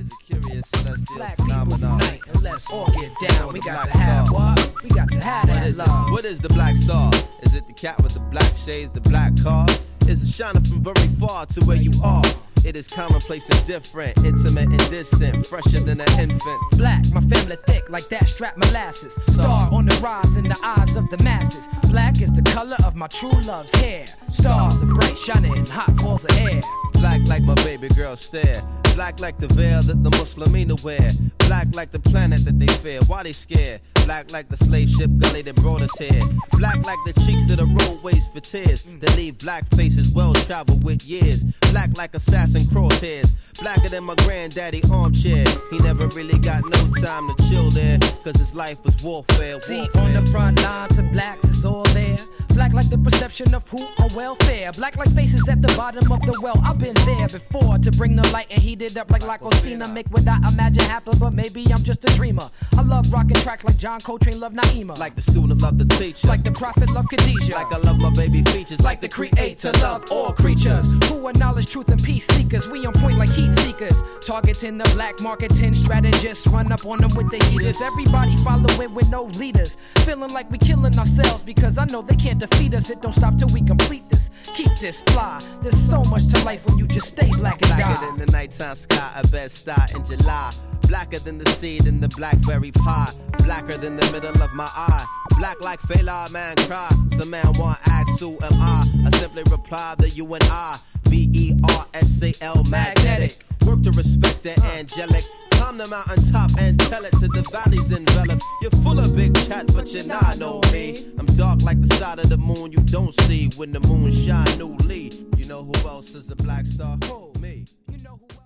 Is it curious, celestial Black phenomenon? people unite and let's all get down. We got to have what? We got to have that love. What is the black star? Is it the cat with the black shades, the black car? Is it shining from very far to where you are? It is commonplace and different, intimate and distant, fresher than an infant. Black, my family thick like that strap molasses. Star on the rise in the eyes of the masses. Black is the color of my true love's hair. Stars are bright, shining in hot balls of air. Black like my baby girl stare. Black like the veil that the Muslimina wear. Black like the planet that they fear. Why they scared? Black like the slave ship gully that brought us here. Black like the cheeks that the roadways for tears. That leave black faces well traveled with years. Black like assassin crosshairs. Blacker than my granddaddy armchair. He never really got no time to chill there. Cause his life was warfare. See, on the front lines, the blacks is all there. Black like the perception of who on welfare. Black like faces at the bottom of the well. I've been there before to bring the light and heat it up like Lacostina. Make what I imagine happen, but maybe I'm just a dreamer. I love rocking tracks like John Coltrane loved Naima. Like the student love the teacher. Like the prophet loved Khadijah. Like I love my baby features. Like the creator love all creatures who acknowledge truth and peace seekers. We on point like heat seekers. Targeting the black marketing strategists. Run up on them with the heaters. Everybody following with no leaders. Feeling like we killing ourselves because I know they can't defeat us. It don't stop till we complete this. Keep this fly. There's so much to life when you just stay black and die. Blacker than the nighttime sky, a bed start in July. Blacker than the seed in the blackberry pie. Blacker than the middle of my eye. Black like Fela, man cry. Some man want ask who am I simply reply that you and I VERSAL magnetic. Work to respect the angelic. Climb the mountaintop and tell it to the valleys enveloped. You're full of big chat, but you're not know me. I'm dark like the side of the moon you don't see when the moon shine newly. You know who else is a black star? Me. You know who